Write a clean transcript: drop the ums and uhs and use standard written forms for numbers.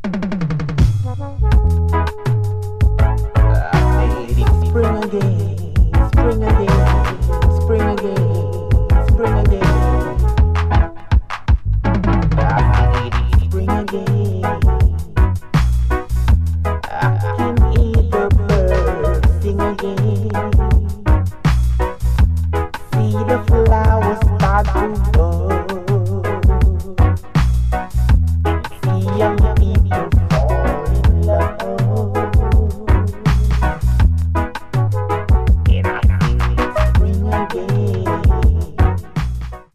Spring again, spring again, spring again, spring again. I feel it spring again. I can hear the birds sing again.